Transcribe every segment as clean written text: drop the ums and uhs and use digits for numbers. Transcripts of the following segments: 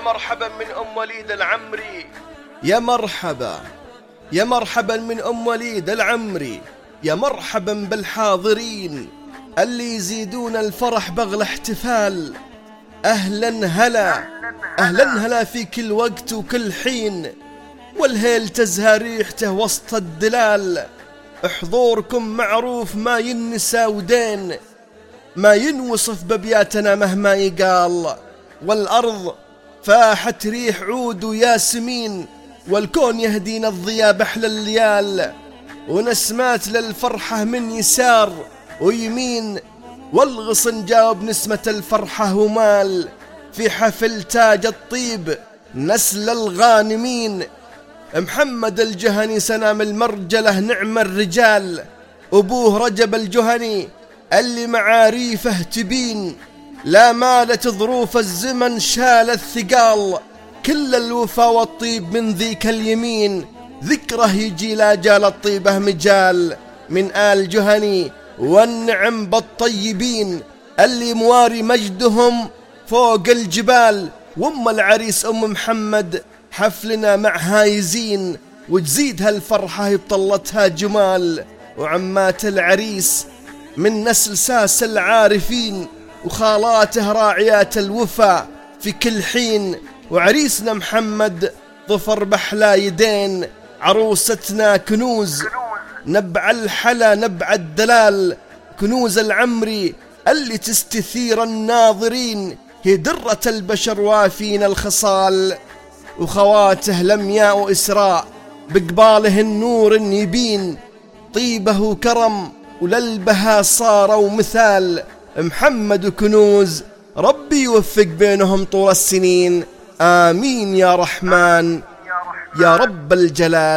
مرحبا من أم وليد العمري، يا مرحبا يا مرحبا من أم وليد العمري، يا مرحبا بالحاضرين اللي يزيدون الفرح بغل احتفال. أهلا هلا أهلا هلا في كل وقت وكل حين، والهيل تزهى ريحته وسط الدلال. حضوركم معروف ما ينسى ودين، ما ينوصف ببياتنا مهما يقال. والأرض فاحت ريح عود وياسمين، والكون يهدينا الضياء بأحلى الليال. ونسمات للفرحة من يسار ويمين، والغصن جاوب نسمة الفرحة ومال. في حفل تاج الطيب نسل الغانمين، محمد الجهني سنام المرجلة نعم الرجال. أبوه رجب الجهني اللي معاريفه تبين، لا مالت ظروف الزمن شال الثقال. كل الوفا والطيب من ذيك اليمين، ذكره يجي لا جال الطيبه مجال. من آل جهني والنعم بالطيبين، اللي مواري مجدهم فوق الجبال. وام العريس أم محمد حفلنا معها يزين، وتزيدها الفرحة بطلتها جمال. وعمات العريس من نسل ساس العارفين، وخالاته راعيات الوفا في كل حين. وعريسنا محمد ظفر بحلى يدين، عروستنا كنوز نبع الحلا نبع الدلال. كنوز العمري اللي تستثير الناظرين، هي درة البشر وافين الخصال. وخواته لمياء وإسراء بقباله النور يبين، طيبه وكرم وللبها صاروا مثال. محمد وكنوز ربي يوفق بينهم طول السنين، آمين يا رحمن يا رب الجلال.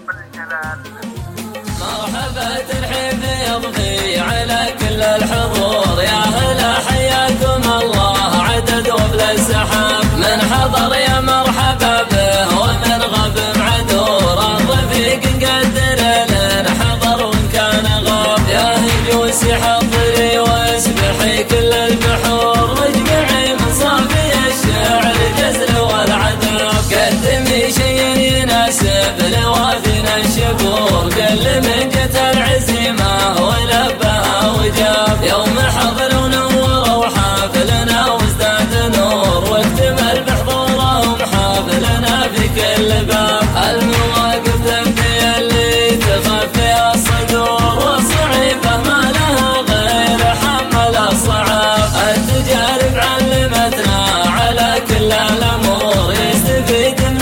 مرحبا ترحيب يضفي على كل الحضور، يا هلا حياكم الله عدد وبلا السحاب. من حضر يا مرحبا به ومن غب معذور، الرفيق نقدر لنا حضر وان كان غاب. يا هجوسي حضري واسبحي كل البحور، واجمعي من صافي الشعر جزل والعذاب. قدمي شيء يناسب لوافينا الشكور، قل من جت العزيمة ولبها وجاب. يوم حضر ونور وحافلنا وازداد نور، واكتمل بحضورهم حافلنا في كل باب. المواقف تبدي اللي تخفي الصدور، والصعيبة ما لها غير حمل الصعاب. التجارب علمتنا على كل الأمور، يستفيد من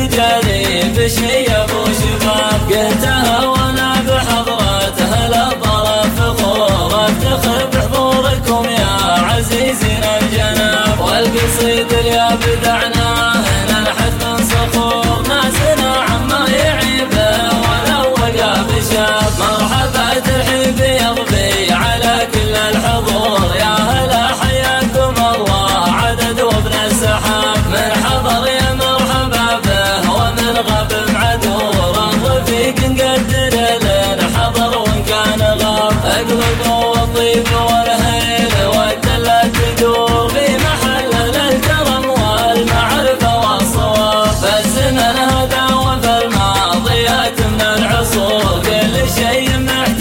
التجارب شي أبو شباب. قلتها وانا بحضرتها للطرف فخور، افتخر بحضوركم يا عزيزين الجناب. والقصيد اللي ابدعناه ننحت من صخور، ناسنا عما يعيبه ولو وقى بشاب. مرحبا ترحيب يضفي على كل الحضور، يا هلا حياكم الله عدد وابن السحاب. من حضر يا مرحبا به ومن غب معذور، الرفيق نقدر لنا حضر وان كان غاب. اقلب والطيب والهيل والدلة تدور، في محل الكرم والمعرفة والصواب. فالزمن هذا وفي الماضيات من العصور، كل شيء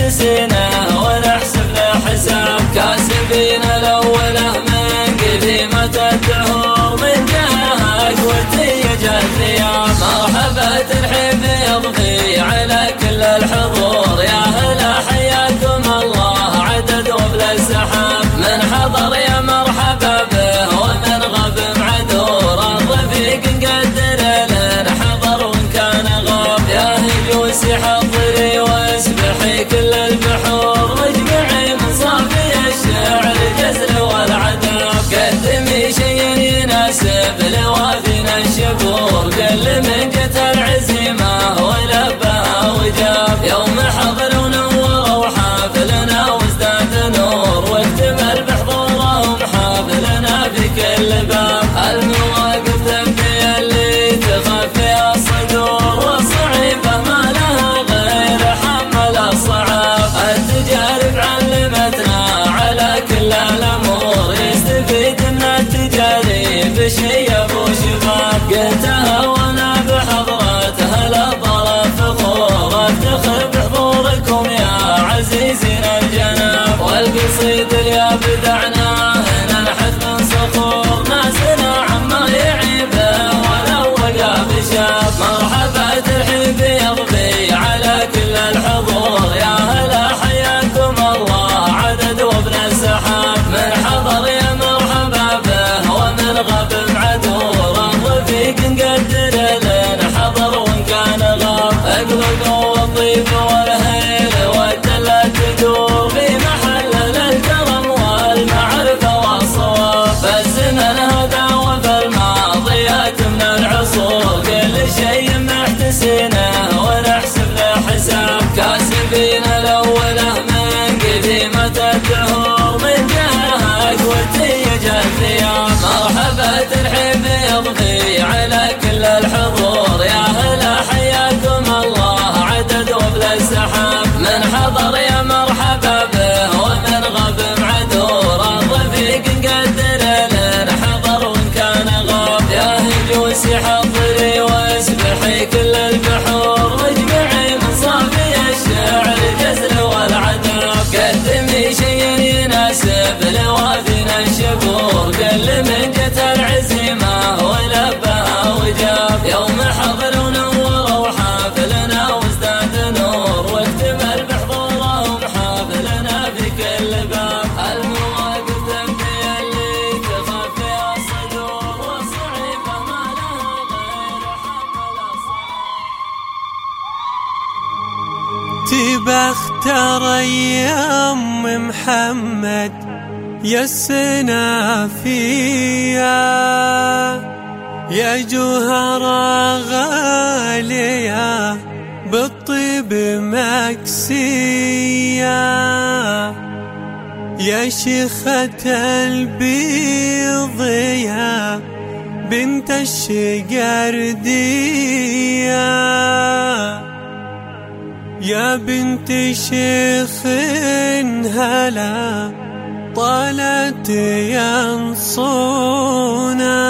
محتسينه ونحسب له حساب. كاسبين الأوله من قديمة الدهور، من جهك وتيج الثياب. مرحبا ترحيب يضفي على كل الحضور، يا هلا حياكم الله عدد وبلا السحاب. من حضر يا مرحبا به ومن غب معذور، الرفيق نقدر لنا حضر وان كان غاب. يا هجوسي حضري واسبحي كل البحور، واجمعي من صافي الشعر جزل والعذاب. قدمي شيء يناسب لوافينا الشكور، قل من جت العزيمة ولبها وجاب. يوم بختار يا أم محمد يا السنافية يا جوهرة غالية بالطيب مكسية يا شيخة البيض يا بنت الشقردية يا بنت شيخ هلا طالت ينصونا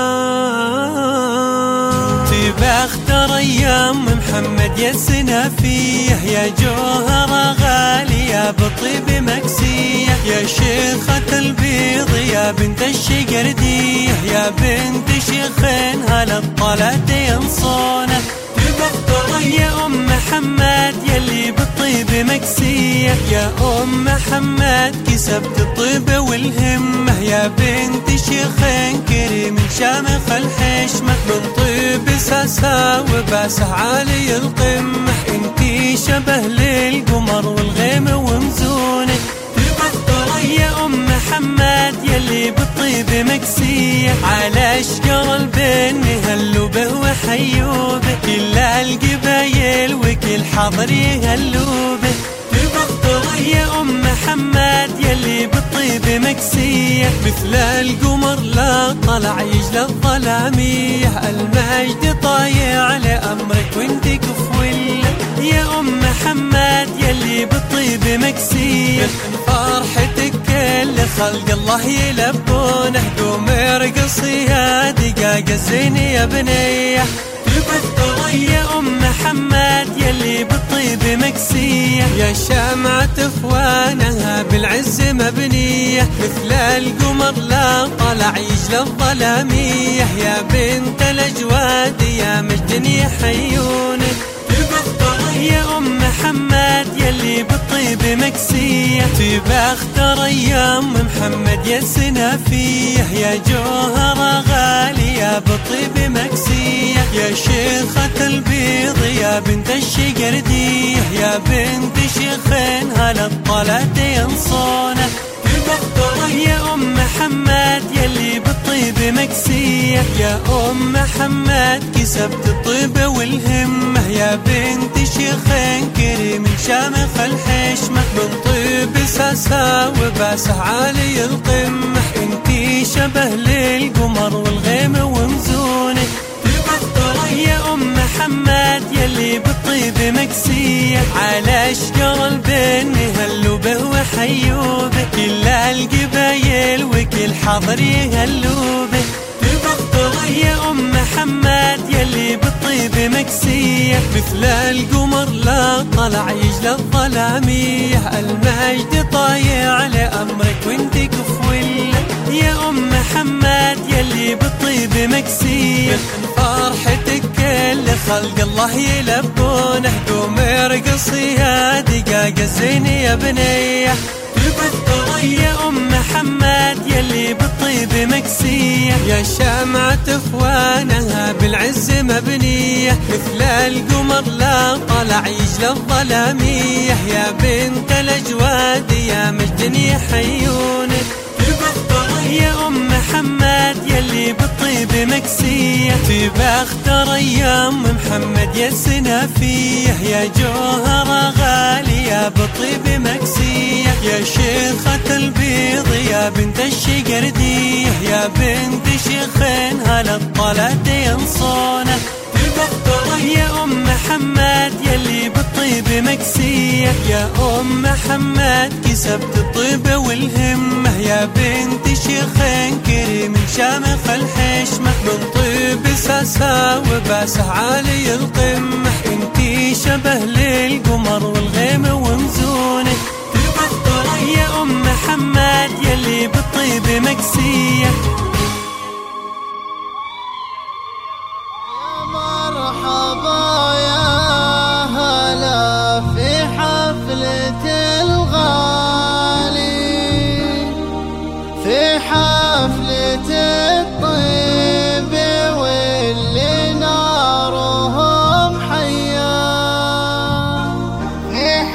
بختار يا أم محمد يا السنافية يا جوهرة غالية بالطيب مكسية يا شيخة البيض يا بنت الشقردية يا بنت شيخ هلا طالت ينصونا بختار يا أم محمد يلي بالطيب مكسية يا أم محمد كسبت الطيب والهمة يا بنت شيخ كريم شامخ الحشمة من طيب ساسا وباسه عالي القمة انتي شبه للقمر والغيم ومزونة بختار يا أم محمد يلي بالطيب مكسية على اشقر البن هلوا به وحيوا به كل القبايل وكل حاضر يهلوا به بختار يا أم محمد يلي بالطيب مكسية مثل القمر لا طلع يجلى الظلامية المجد طايع لأمرك وانت كفولة يا أم محمد يلي بالطيب مكسية فرحتك كل خلق الله يلبونه قوم ارقصي يا دقاق الزين يا بنيه بختار يا أم محمد يلي بالطيب مكسية يا شمعة اخوانها بالعز مبنية مثل القمر لا طلع يجلى الظلامية يا بنت الأجواد يا مجد يحيونك بختار يا أم محمد يلي بالطيب مكسية بختار يا أم محمد يا السنافية يا جوهرة غالية بالطيب مكسية يا شيخة البيض يا بنت الشقردية يا بنت شيخين هلا طلعت ينصونة بختار يا أم محمد يلي بالطيب مكسية يا أم محمد كسبت الطيب والهمة يا بنت شيخين كريم شامخ الحشمة من طيب ساسا وباسه عالي القمة انتي شبه للقمر والغيم ومزونة بختار يا أم محمد يلي بالطيب مكسية على اشقر البن هلوا به وحيوا به كل القبايل وكل حاضر يهلوا به بختار يا أم محمد يلي بالطيب مكسية مثل القمر لا طلع يجلى الظلامية المجد طايع لأمرك وانت كفولة يا أم محمد يلي بالطيب مكسية فرحتك كل خلق الله يلبونه قوم ارقصي يا دقاق الزين يا بنيه بختار يا أم محمد يلي بالطيب مكسية يا شمعة اخوانها بالعز مبنية مثل القمر لا طلع يجلى الظلامية يا بنت الأجواد يا مجد يحيونك بختار يا أم محمد يلي بالطيب مكسية بختار يا أم محمد يا السنافية يا جوهرة غالية بالطيب مكسية يا شيخة البيض يا بنت الشقردية يا بنت شيخين هلا طلعت ينصونة بختار يا أم محمد يلي بالطيب مكسية يا أم محمد كسبت الطيب والهمة يا بنت شيخين كريم شامخ الحشمة من طيب ساسا وباسه عالي القمة انتي شبه للقمر والغيم ومزونة بختار يا أم محمد يلي بالطيب مكسية مرحبا يا هلا في حفلة الغالي في حفلة الطيب واللي نارهم حيا في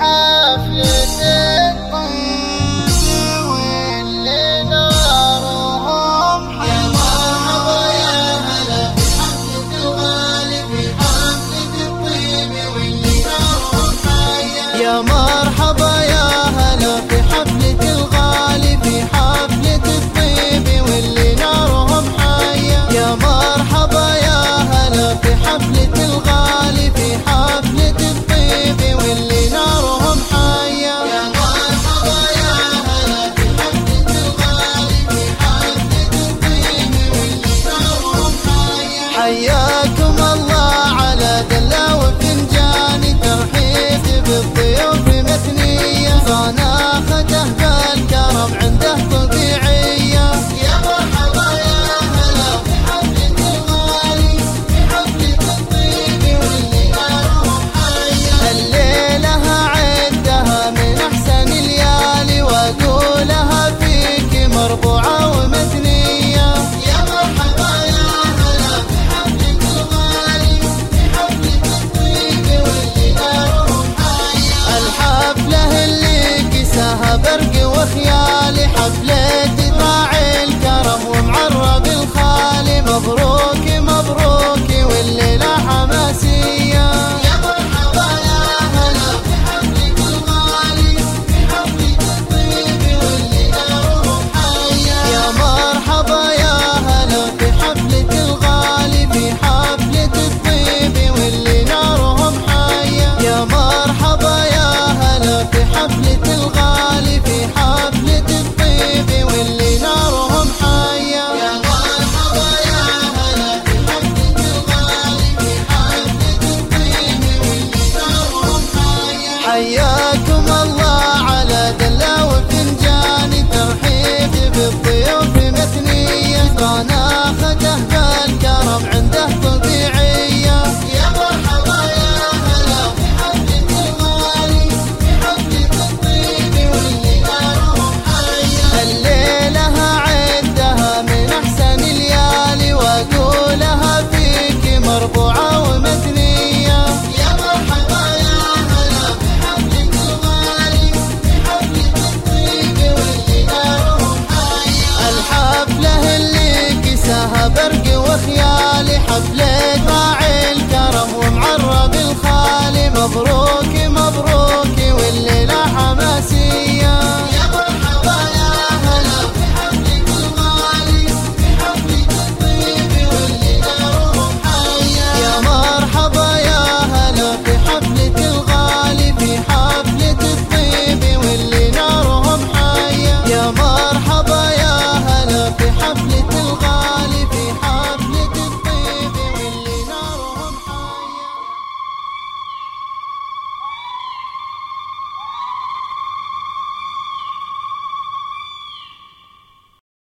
يا مرحبا يا هلا في حفلة الغالي، في حفلة الطيب واللي نارهم حية. يا مرحبا يا هلا في حفلة الغالي، في حفلة الطيب واللي نارهم حية. يا مرحبا يا هلا في حفلة الغالي، في حفلة الطيب واللي نارهم حية. حياكم الله على دلة وفنجان، ترحيب بالضيوف مثنية، صناخته بالكرم عنده طبيعية. يا مرحبا يا هلا في حفلة الغالي، في حفلة الطيب واللي نارهم حية. الليلة عدها من أحسن الليالي، وأقولها فيك مربوعة ومثنية. يا مرحبا يا هلا في حفلة الغالي، في حفلة الطيب واللي نارهم حية. الحفلة اللي كساها برق وخيالي، حفلة راعي الكرم ومعرب الخالي. مبروك مبروك والليلة حماسية. يا مرحبا يا هلا في حفلة الغالي، في حفلة الطيب واللي نارهم حية. يا مرحبا يا هلا في حفلة الغالي، في حفلة الطيب واللي نارهم حية. يا مرحبا يا هلا في حفلة الغالي، في حفلة الطيب واللي نارهم حية. يا مرحبا يا هلا في حفلة الغالي، في حفلة الطيب واللي نارهم حية. حياكم الله على دلة وفنجان، ترحيب بالضيوف مثنية، صناخته بالكرم عنده طبيعية.